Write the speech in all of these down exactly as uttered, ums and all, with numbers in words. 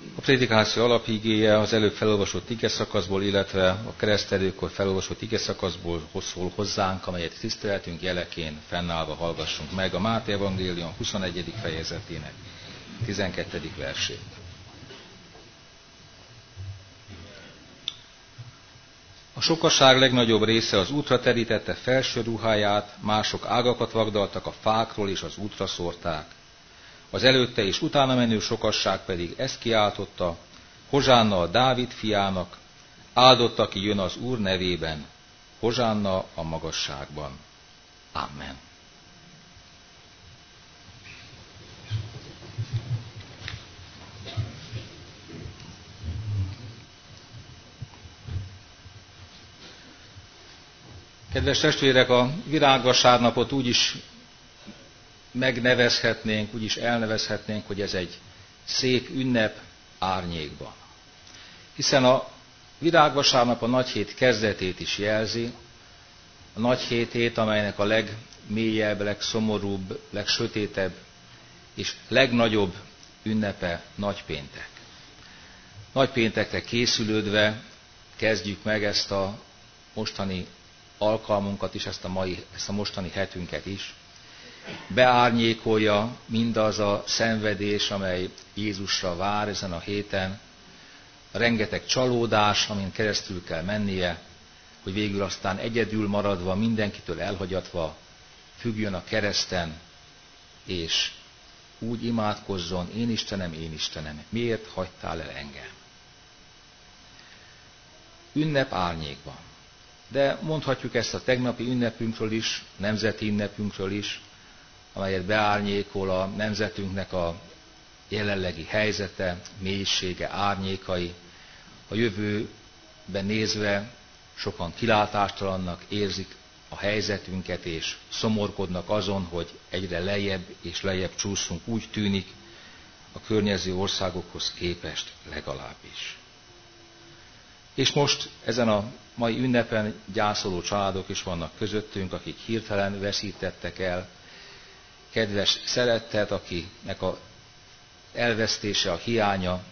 A prédikáció alapigéje az előbb felolvasott igeszakaszból, illetve a keresztelőkor felolvasott igeszakaszból szól hozzánk, amelyet tiszteletünk jeleként fennállva hallgassunk meg a Máté evangélium huszonegyedik fejezetének tizenkettedik versét. A sokaság legnagyobb része az útra terítette felső ruháját, mások ágakat vagdaltak a fákról és az útra szórták. Az előtte és utána menő sokasság pedig ezt kiáltotta: Hozsánna a Dávid fiának, áldott, aki jön az Úr nevében, hozsánna a magasságban. Amen. Kedves testvérek, a virágvasárnapot úgy is megnevezhetnénk, úgy is elnevezhetnénk, hogy ez egy szép ünnep árnyékban. Hiszen a virágvasárnap a nagyhét kezdetét is jelzi, a nagyhétét, amelynek a legmélyebb, legszomorúbb, legsötétebb és legnagyobb ünnepe nagypéntek. Nagypéntekre készülődve kezdjük meg ezt a mostani alkalmunkat is, ezt a, mai, ezt a mostani hetünket is. Beárnyékolja mindaz a szenvedés, amely Jézusra vár ezen a héten, a rengeteg csalódás, amin keresztül kell mennie, hogy végül aztán egyedül maradva, mindenkitől elhagyatva függjön a kereszten, és úgy imádkozzon: én Istenem, én Istenem, miért hagytál el engem? Ünnep árnyékban. De mondhatjuk ezt a tegnapi ünnepünkről is, nemzeti ünnepünkről is, amelyet beárnyékol a nemzetünknek a jelenlegi helyzete, mélysége, árnyékai. A jövőben nézve sokan kilátástalannak érzik a helyzetünket, és szomorkodnak azon, hogy egyre lejjebb és lejjebb csúszunk, úgy tűnik, a környező országokhoz képest legalábbis. És most ezen a mai ünnepen gyászoló családok is vannak közöttünk, akik hirtelen veszítettek el kedves szerettet, akinek az elvesztése, a hiánya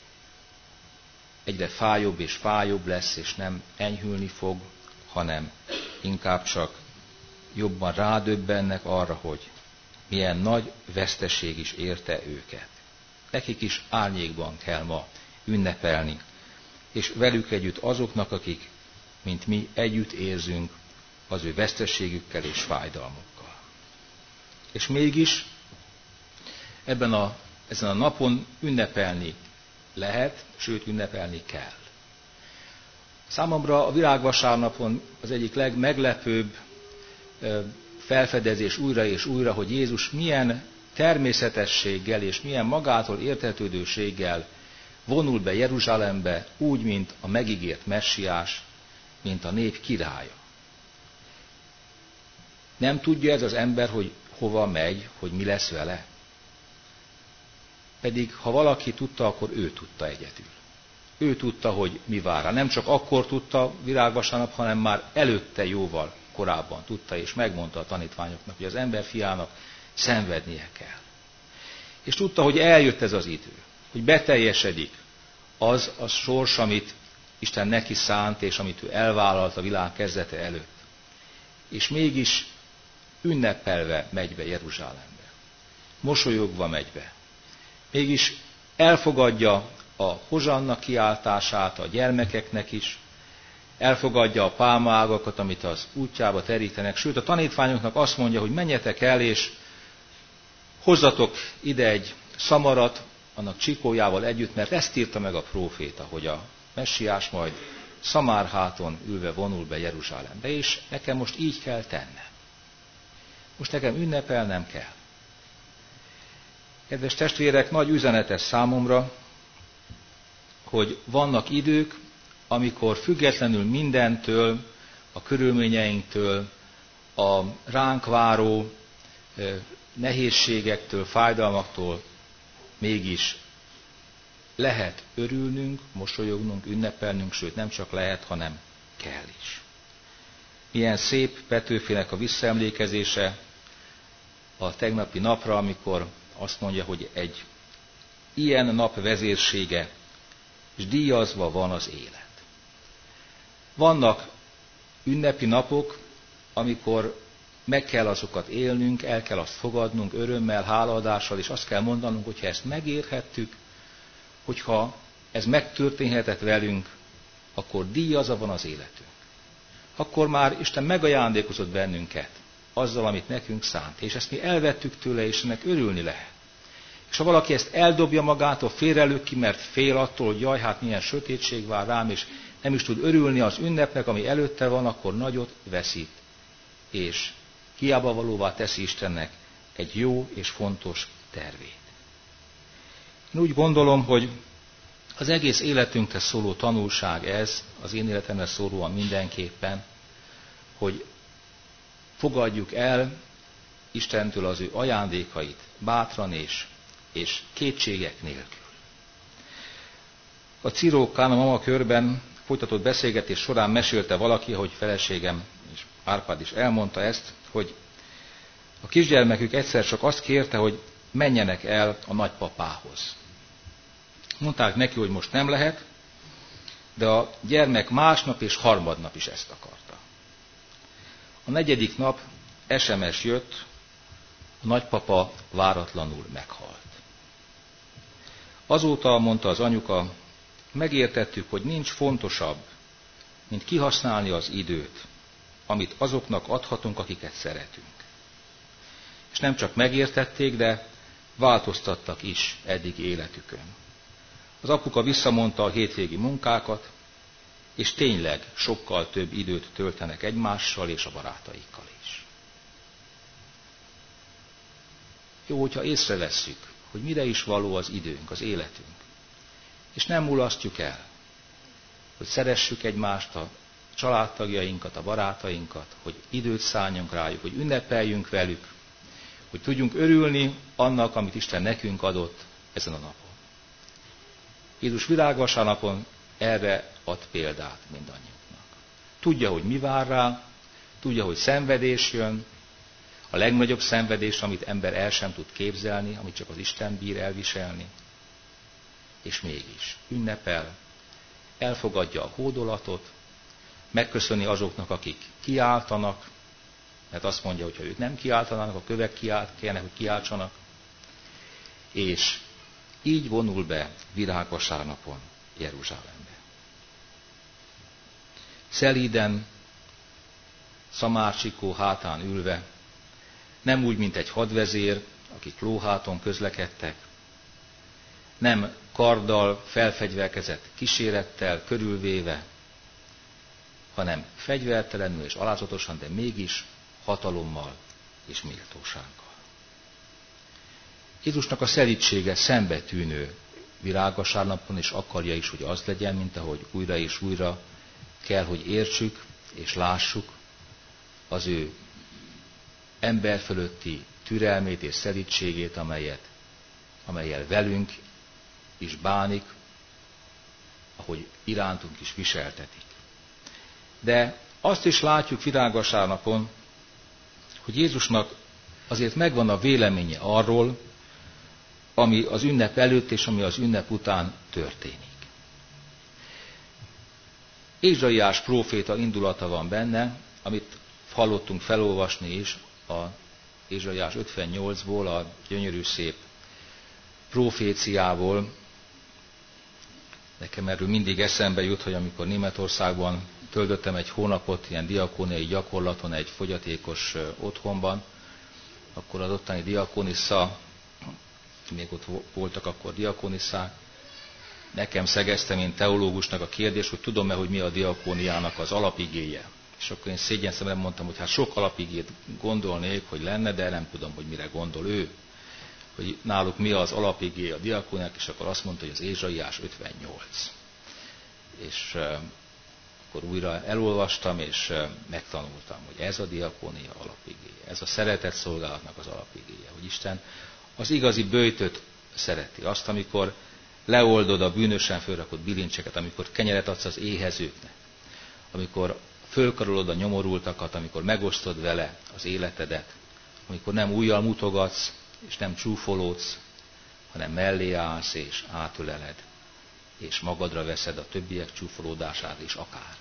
egyre fájóbb és fájóbb lesz, és nem enyhülni fog, hanem inkább csak jobban rádöbbennek arra, hogy milyen nagy veszteség is érte őket. Nekik is árnyékban kell ma ünnepelni, és velük együtt azoknak, akik, mint mi, együtt érzünk az ő veszteségükkel és fájdalmukkal. És mégis ebben a, ezen a napon ünnepelni lehet, sőt ünnepelni kell. Számomra a virágvasárnapon az egyik legmeglepőbb felfedezés újra és újra, hogy Jézus milyen természetességgel és milyen magától értetődőséggel vonul be Jeruzsálembe, úgy, mint a megígért messiás, mint a nép királya. Nem tudja ez az ember, hogy hova megy, hogy mi lesz vele? Pedig ha valaki tudta, akkor ő tudta egyedül. Ő tudta, hogy mi vár rá. Nem csak akkor tudta virágvasárnap, hanem már előtte jóval korábban tudta, és megmondta a tanítványoknak, hogy az ember fiának szenvednie kell. És tudta, hogy eljött ez az idő, hogy beteljesedik az a sors, amit Isten neki szánt, és amit ő elvállalt a világ kezdete előtt. És mégis ünnepelve megy be Jeruzsálembe. Mosolyogva megy be. Mégis elfogadja a hozsanna kiáltását a gyermekeknek is, elfogadja a pálmaágakat, amit az útjába terítenek, sőt a tanítványoknak azt mondja, hogy menjetek el, és hozzatok ide egy szamarat, annak csikójával együtt, mert ezt írta meg a próféta, hogy a messiás majd szamárháton ülve vonul be Jeruzsálembe, és nekem most így kell tennem. Most nekem ünnepelnem kell. Kedves testvérek, nagy üzenetes számomra, hogy vannak idők, amikor függetlenül mindentől, a körülményeinktől, a ránk váró nehézségektől, fájdalmaktól mégis lehet örülnünk, mosolyognunk, ünnepelnünk, sőt nem csak lehet, hanem kell is. Milyen szép Petőfinek a visszaemlékezése a tegnapi napra, amikor azt mondja, hogy egy ilyen nap vezérsége, és díjazva van az élet. Vannak ünnepi napok, amikor meg kell azokat élnünk, el kell azt fogadnunk örömmel, hálaadással, és azt kell mondanunk, hogyha ezt megérhettük, hogyha ez megtörténhetett velünk, akkor díjazva van az életünk. Akkor már Isten megajándékozott bennünket azzal, amit nekünk szánt, és ezt mi elvettük tőle, és ennek örülni lehet. És ha valaki ezt eldobja magától, félrelök ki, mert fél attól, hogy jaj, hát milyen sötétség vár rám, és nem is tud örülni az ünnepnek, ami előtte van, akkor nagyot veszít, és hiába valóvá teszi Istennek egy jó és fontos tervét. Én úgy gondolom, hogy az egész életünkre szóló tanulság ez, az én életemre szólóan mindenképpen, hogy fogadjuk el Istentől az ő ajándékait bátran és, és kétségek nélkül. A Cirókán a mama körben folytatott beszélgetés során mesélte valaki, hogy feleségem és Árpád is elmondta ezt, hogy a kisgyermekük egyszer csak azt kérte, hogy menjenek el a nagypapához. Mondták neki, hogy most nem lehet, de a gyermek másnap és harmadnap is ezt akarta. A negyedik nap es em es jött, a nagypapa váratlanul meghalt. Azóta, mondta az anyuka, megértettük, hogy nincs fontosabb, mint kihasználni az időt, amit azoknak adhatunk, akiket szeretünk. És nem csak megértették, de változtattak is eddig életükön. Az apuka visszamondta a hétvégi munkákat, és tényleg sokkal több időt töltenek egymással és a barátaikkal is. Jó, hogyha észrevesszük, hogy mire is való az időnk, az életünk, és nem mulasztjuk el, hogy szeressük egymást, a családtagjainkat, a barátainkat, hogy időt szálljunk rájuk, hogy ünnepeljünk velük, hogy tudjunk örülni annak, amit Isten nekünk adott ezen a napon. Jézus virágvasárnapon erre ad példát mindannyiunknak. Tudja, hogy mi vár rá, tudja, hogy szenvedés jön, a legnagyobb szenvedés, amit ember el sem tud képzelni, amit csak az Isten bír elviselni. És mégis ünnepel, elfogadja a hódolatot, megköszöni azoknak, akik kiáltanak, mert azt mondja, hogy ha ők nem kiáltanának, a kövek kiált, kellene, hogy kiáltsanak, és így vonul be virágvasárnapon Jeruzsálembe. Szelíden, szamárcsikó hátán ülve, nem úgy, mint egy hadvezér, akik lóháton közlekedtek, nem karddal, felfegyverkezett kísérettel, körülvéve, hanem fegyvertelenül és alázatosan, de mégis hatalommal és méltósággal. Jézusnak a szelídsége szembetűnő virágvasárnapon, és akarja is, hogy az legyen, mint ahogy újra és újra kell, hogy értsük és lássuk az ő ember fölötti türelmét és szelídségét, amelyet, amelyel velünk is bánik, ahogy irántunk is viseltetik. De azt is látjuk virágvasárnapon, hogy Jézusnak azért megvan a véleménye arról, ami az ünnep előtt és ami az ünnep után történik. Ézsaiás próféta indulata van benne, amit hallottunk felolvasni is a Ézsaiás ötvennyolcból, a gyönyörű szép proféciából. Nekem erről mindig eszembe jut, hogy amikor Németországban töltöttem egy hónapot ilyen diakóniai gyakorlaton egy fogyatékos otthonban, akkor az ottani diakonissza, még ott voltak akkor diakonisszák, nekem szegezte, mint teológusnak a kérdés, hogy tudom-e, hogy mi a diakóniának az alapigéje. És akkor én szégyenszemben mondtam, hogy hát sok alapigét gondolnék, hogy lenne, de nem tudom, hogy mire gondol ő. Hogy náluk mi az alapigé a diakóniák, és akkor azt mondta, hogy az Ézsaiás ötvennyolc. És uh, akkor újra elolvastam, és uh, megtanultam, hogy ez a diakónia alapigéje, ez a szeretet szolgálatnak az alapigéje, hogy Isten az igazi böjtöt szereti. Azt, amikor leoldod a bűnösen fölrakott bilincseket, amikor kenyeret adsz az éhezőknek, amikor fölkarolod a nyomorultakat, amikor megosztod vele az életedet, amikor nem újjal mutogatsz, és nem csúfolódsz, hanem mellé állsz és átöleled, és magadra veszed a többiek csúfolódását is akár.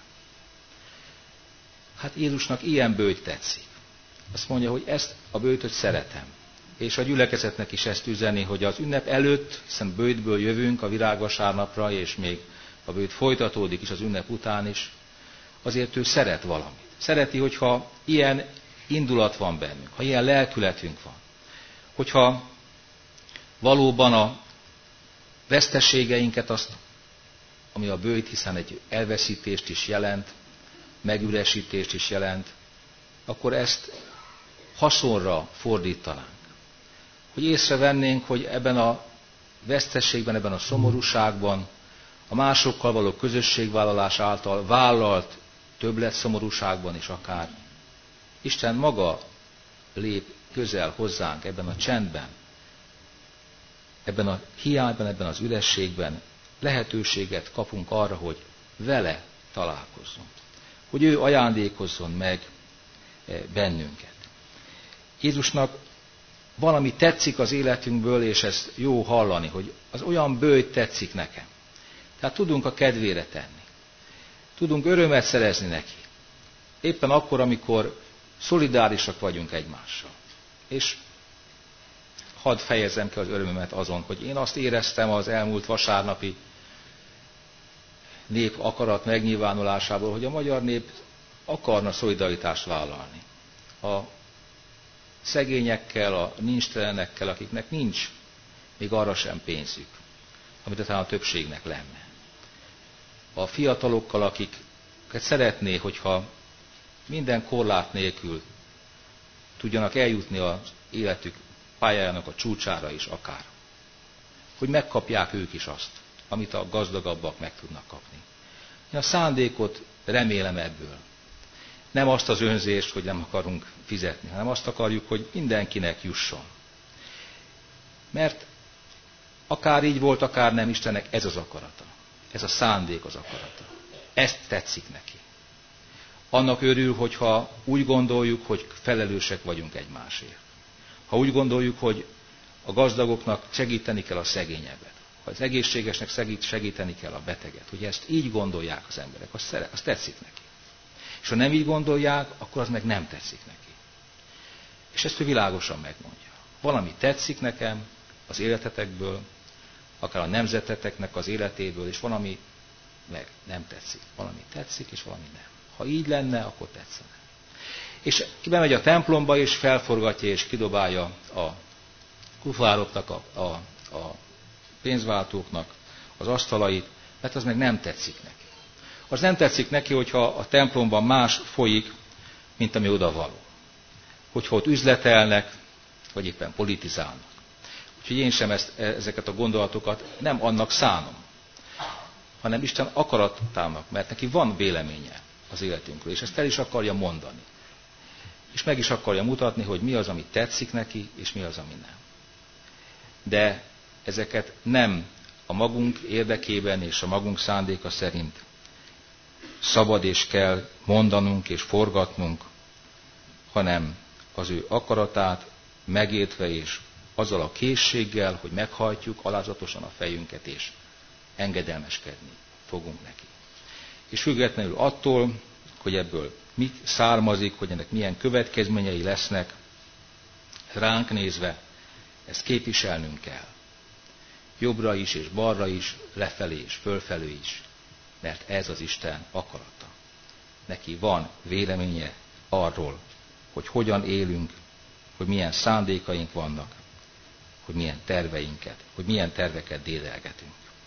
Hát Jézusnak ilyen bőjt tetszik. Azt mondja, hogy ezt a bőjtöt szeretem. És a gyülekezetnek is ezt üzeni, hogy az ünnep előtt, hiszen bőjtből jövünk a virágvasárnapra, és még a bőjt folytatódik is az ünnep után is, azért ő szeret valamit. Szereti, hogyha ilyen indulat van bennünk, ha ilyen lelkületünk van. Hogyha valóban a veszteségeinket, azt, ami a bőjt, hiszen egy elveszítést is jelent, megüresítést is jelent, akkor ezt haszonra fordítanánk. Hogy észrevennénk, hogy ebben a veszteségben, ebben a szomorúságban, a másokkal való közösségvállalás által vállalt többlet szomorúságban is akár, Isten maga lép közel hozzánk ebben a csendben, ebben a hiányban, ebben az ürességben lehetőséget kapunk arra, hogy vele találkozzunk. Hogy ő ajándékozzon meg bennünket. Jézusnak valami tetszik az életünkből, és ezt jó hallani, hogy az olyan bőjt tetszik nekem. Tehát tudunk a kedvére tenni. Tudunk örömet szerezni neki. Éppen akkor, amikor szolidárisak vagyunk egymással. És hadd fejezzem ki az örömömet azon, hogy én azt éreztem az elmúlt vasárnapi nép akarat megnyilvánulásából, hogy a magyar nép akarna szolidaritást vállalni. A szegényekkel, a nincstelenekkel, akiknek nincs még arra sem pénzük, amit talán a többségnek lenne. A fiatalokkal, akiket szeretné, hogyha minden korlát nélkül tudjanak eljutni az életük pályájának a csúcsára is akár. Hogy megkapják ők is azt, amit a gazdagabbak meg tudnak kapni. Én a szándékot remélem ebből. Nem azt az önzést, hogy nem akarunk fizetni, hanem azt akarjuk, hogy mindenkinek jusson. Mert akár így volt, akár nem, Istennek ez az akarata. Ez a szándék az akarata. Ezt tetszik neki. Annak örül, hogyha úgy gondoljuk, hogy felelősek vagyunk egymásért. Ha úgy gondoljuk, hogy a gazdagoknak segíteni kell a szegényebbet, ha az egészségesnek segít, segíteni kell a beteget, hogy ezt így gondolják az emberek, az, szeret, az tetszik neki. És ha nem így gondolják, akkor az meg nem tetszik neki. És ezt ő világosan megmondja. Valami tetszik nekem az életetekből, akár a nemzeteteknek az életéből, és valami meg nem tetszik. Valami tetszik, és valami nem. Ha így lenne, akkor tetszene. És bemegy a templomba, és felforgatja, és kidobálja a kufároknak, a, a, a pénzváltóknak az asztalait, mert az meg nem tetszik neki. Az nem tetszik neki, hogyha a templomban más folyik, mint ami oda való. Hogyha ott üzletelnek, vagy éppen politizálnak. Úgyhogy én sem ezt, ezeket a gondolatokat nem annak szánom, hanem Isten akaratának, mert neki van véleménye az életünkről, és ezt el is akarja mondani. És meg is akarja mutatni, hogy mi az, ami tetszik neki, és mi az, ami nem. De ezeket nem a magunk érdekében és a magunk szándéka szerint szabad és kell mondanunk és forgatnunk, hanem az ő akaratát megértve és azzal a készséggel, hogy meghajtjuk alázatosan a fejünket és engedelmeskedni fogunk neki. És függetlenül attól, hogy ebből mit származik, hogy ennek milyen következményei lesznek, ránk nézve ezt képviselnünk kell. Jobbra is és balra is, lefelé és fölfelé is, mert ez az Isten akarata. Neki van véleménye arról, hogy hogyan élünk, hogy milyen szándékaink vannak, hogy milyen terveinket, hogy milyen terveket dédelgetünk.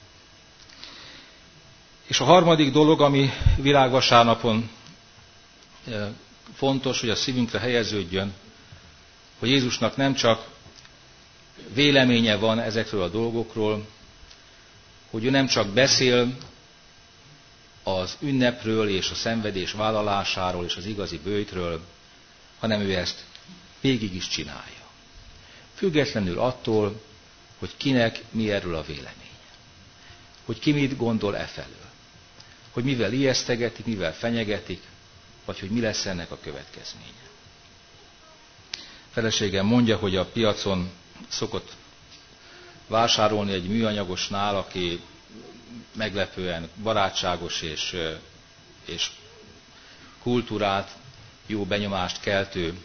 És a harmadik dolog, ami virágvasárnapon fontos, hogy a szívünkre helyeződjön, hogy Jézusnak nem csak véleménye van ezekről a dolgokról, hogy ő nem csak beszél az ünnepről és a szenvedés vállalásáról és az igazi bőjtről, hanem ő ezt végig is csinálja. Függetlenül attól, hogy kinek mi erről a véleménye. Hogy ki mit gondol e felől. Hogy mivel ijesztegetik, mivel fenyegetik, vagy hogy mi lesz ennek a következménye. Feleségem mondja, hogy a piacon szokott vásárolni egy műanyagosnál, aki meglepően barátságos és, és kultúrát, jó benyomást keltő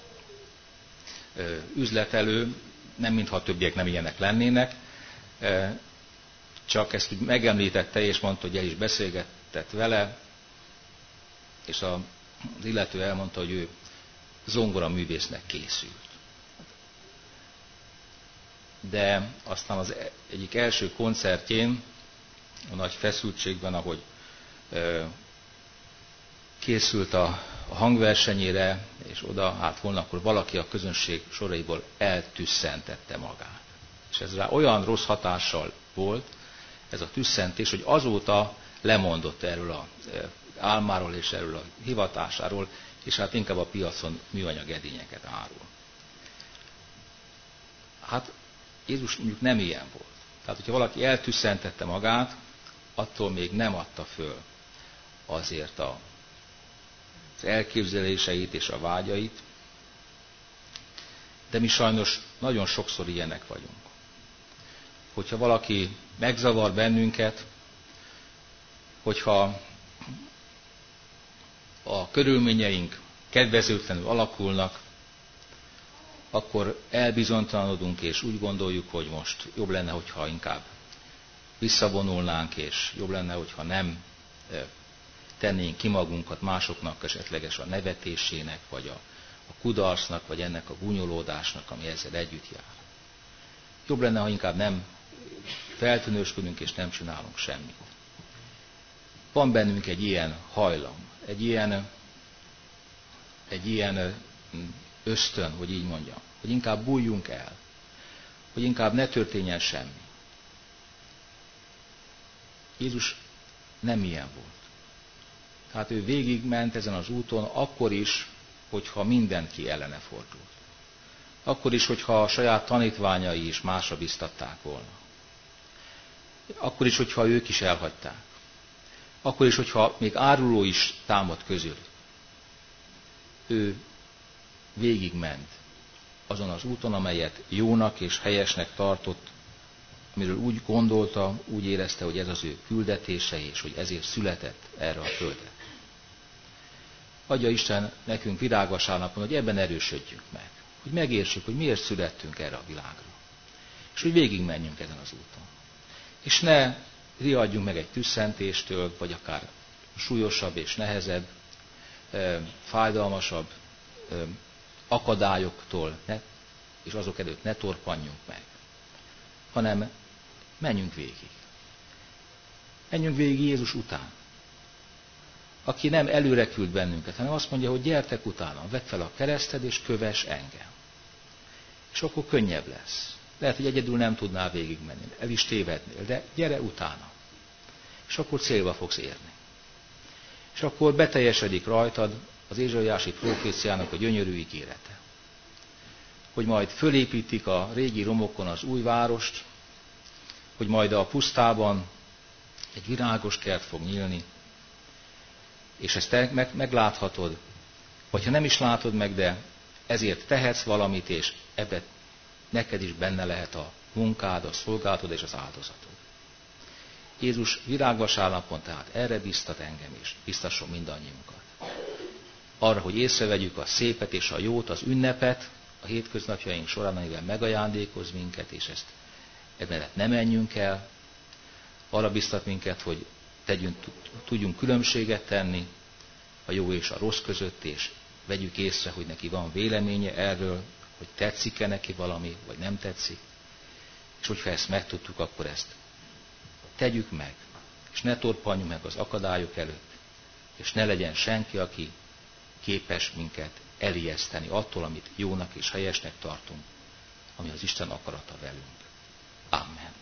üzletelő, nem mintha a többiek nem ilyenek lennének, csak ezt úgy megemlítette, és mondta, hogy el is beszélgetett vele, és az illető elmondta, hogy ő zongoraművésznek készült. De aztán az egyik első koncertjén, a nagy feszültségben, ahogy készült a, a hangversenyére, és oda hát volna, akkor valaki a közönség soraiból eltüsszentette magát. És ez rá olyan rossz hatással volt, ez a tüsszentés, hogy azóta lemondott erről az álmáról és erről a hivatásáról, és hát inkább a piacon műanyag edényeket árul. Hát Jézus mondjuk nem ilyen volt. Tehát, hogyha valaki eltüsszentette magát, attól még nem adta föl azért a, az elképzeléseit és a vágyait, de mi sajnos nagyon sokszor ilyenek vagyunk. Hogyha valaki megzavar bennünket, hogyha a körülményeink kedvezőtlenül alakulnak, akkor elbizonytalanodunk, és úgy gondoljuk, hogy most jobb lenne, hogyha inkább visszavonulnánk, és jobb lenne, hogyha nem tennénk ki magunkat másoknak esetleges a nevetésének, vagy a, a kudarcnak, vagy ennek a gúnyolódásnak, ami ezzel együtt jár. Jobb lenne, ha inkább nem feltűnősködünk, és nem csinálunk semmit. Van bennünk egy ilyen hajlam, egy ilyen, egy ilyen ösztön, hogy így mondjam, hogy inkább bújjunk el, hogy inkább ne történjen semmi. Jézus nem ilyen volt. Tehát ő végigment ezen az úton, akkor is, hogyha mindenki ellene fordult. Akkor is, hogyha a saját tanítványai is másra biztatták volna. Akkor is, hogyha ők is elhagyták. Akkor is, hogyha még áruló is támad közülük. Ő végigment azon az úton, amelyet jónak és helyesnek tartott, amiről úgy gondolta, úgy érezte, hogy ez az ő küldetése, és hogy ezért született erre a földre. Adja Isten nekünk virágvasárnapon, hogy ebben erősödjünk meg. Hogy megértsük, hogy miért születtünk erre a világra. És hogy végigmenjünk ezen az úton. És ne riadjunk meg egy tüsszentéstől, vagy akár súlyosabb és nehezebb, fájdalmasabb akadályoktól, ne, és azok előtt ne torpanjunk meg, hanem menjünk végig. Menjünk végig Jézus után, aki nem előre küld bennünket, hanem azt mondja, hogy gyertek utána, vedd fel a kereszted, és kövess engem. És akkor könnyebb lesz. Lehet, hogy egyedül nem tudnál végigmenni, el is tévednél, de gyere utána. És akkor célba fogsz érni. És akkor beteljesedik rajtad az ézsaiási proféciának a gyönyörű ígérete. Hogy majd fölépítik a régi romokon az új várost, hogy majd a pusztában egy virágos kert fog nyílni, és ezt te meg, megláthatod, vagy ha nem is látod meg, de ezért tehetsz valamit, és ebben neked is benne lehet a munkád, a szolgálatod és az áldozatod. Jézus virágvasárnapon tehát erre biztat engem is, biztasson mindannyiunkat. Arra, hogy észrevegyük a szépet és a jót, az ünnepet a hétköznapjaink során, amivel megajándékoz minket, és ezt ebben ne menjünk el. Arra biztat minket, hogy tegyünk, tudjunk különbséget tenni a jó és a rossz között, és vegyük észre, hogy neki van véleménye erről, hogy tetszik-e neki valami, vagy nem tetszik. És hogyha ezt megtudtuk, akkor ezt tegyük meg, és ne torpanjunk meg az akadályok előtt, és ne legyen senki, aki képes minket elijeszteni attól, amit jónak és helyesnek tartunk, ami az Isten akarata velünk. Amen.